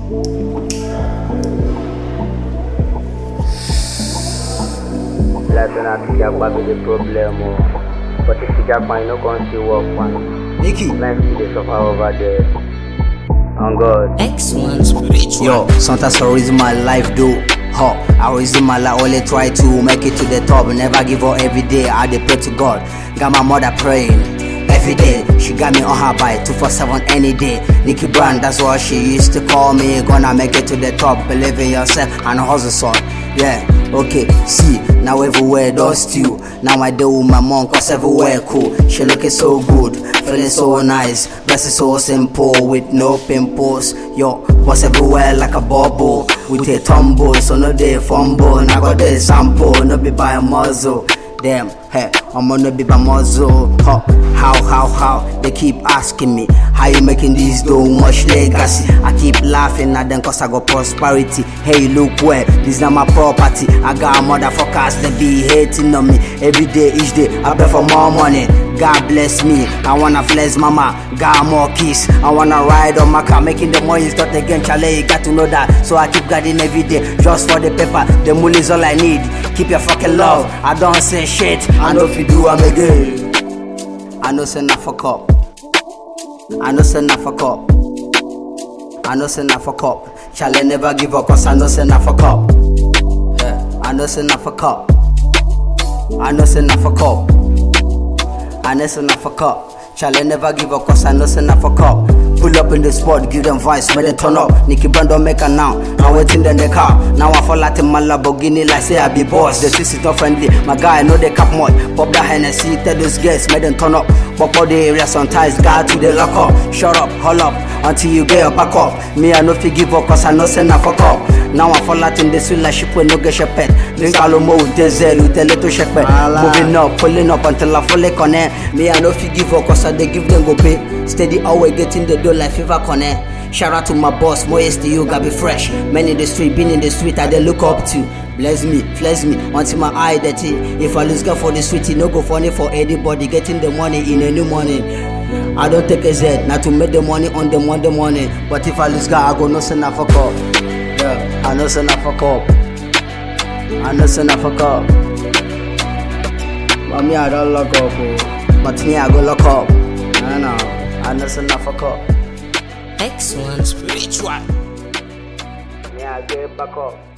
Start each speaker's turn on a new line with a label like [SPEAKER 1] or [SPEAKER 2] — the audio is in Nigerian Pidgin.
[SPEAKER 1] Like when I think about the problem, but if you just find no country work one,
[SPEAKER 2] Nikki,
[SPEAKER 1] life is suffer over there. On God.
[SPEAKER 3] X1 Spiritual.
[SPEAKER 2] yo, sometimes I reason my life though. I reason my life, only try to make it to the top. Never give up every day, I dey pray to God. Got my mother praying every day. She got me on her bike 247 any day. Nikki Brand, that's what she used to call me. Gonna make it to the top, believe in yourself and hustle son. Yeah, okay, see, now everywhere does you. Now I deal with my mom cause everywhere cool. She looking so good, feeling so nice. Blessing so simple with no pimples. Yo, what's everywhere like a bubble with a tumble, so no day fumble. Now got the sample, no be by a muzzle. Damn, hey, I'm gonna be by muzzle. How? They keep asking me, how you making this so much legacy? I keep laughing at them cause I got prosperity. Hey, look where, this not my property. I got motherfuckers that be hating on me. Every day, each day, I pray for more money. God bless me, I wanna flex mama, got more kiss. I wanna ride on my car, making the money start again. Chale, you got to know that. So I keep guarding every day, just for the paper. The money is all I need. Keep your fucking love. I don't say shit. I know if you do, I'm again. I know say not fuck up. I know say not fuck up. I know say not fuck up. Chale never give up, cause I know say not fuck up. Yeah. I know say not fuck up. I know say not fuck up. I know say not fuck up. Chale never give up, cause I know say not fuck up. Pull up in the spot, give them voice, make them turn up. Nikki Brand don't make her now. I'm waiting in the car. Now I fall out in my Lamborghini like say I be boss. The streets is not friendly. My guy, I know they cap much. Pop that Hennessy, tell those girls, make them turn up. Pop all the area sometimes, guard to the lock up. Shut up, hold up, until you get your back up. Me, I know if you give up, cause I know say not fuck up. Now I fall out in the street like ship when no get shepherd. Then Kalomo with Denzel, with a little shepherd. Moving up, pulling up until I fall like on it. Me, I know if you give up, cause I they give them go pay. Steady always getting the dough like fever connect. Shout out to my boss, Moyes to you, gotta be fresh. Men in the street, been in the street, I they look up to. Bless me, flex me, until my eye dirty. If I lose girl for the street, it no go funny for anybody. Getting the money in a new morning. I don't take a Z, not to make the money on the Monday morning. But if I lose girl, I go no send a fuck up. Yeah, I know send a fuck up. I know send a fuck up. But me, I don't lock up. But me, I go lock up. I know. I know send a fuck up.
[SPEAKER 3] X1 Spiritual.
[SPEAKER 1] Yeah, I get back up.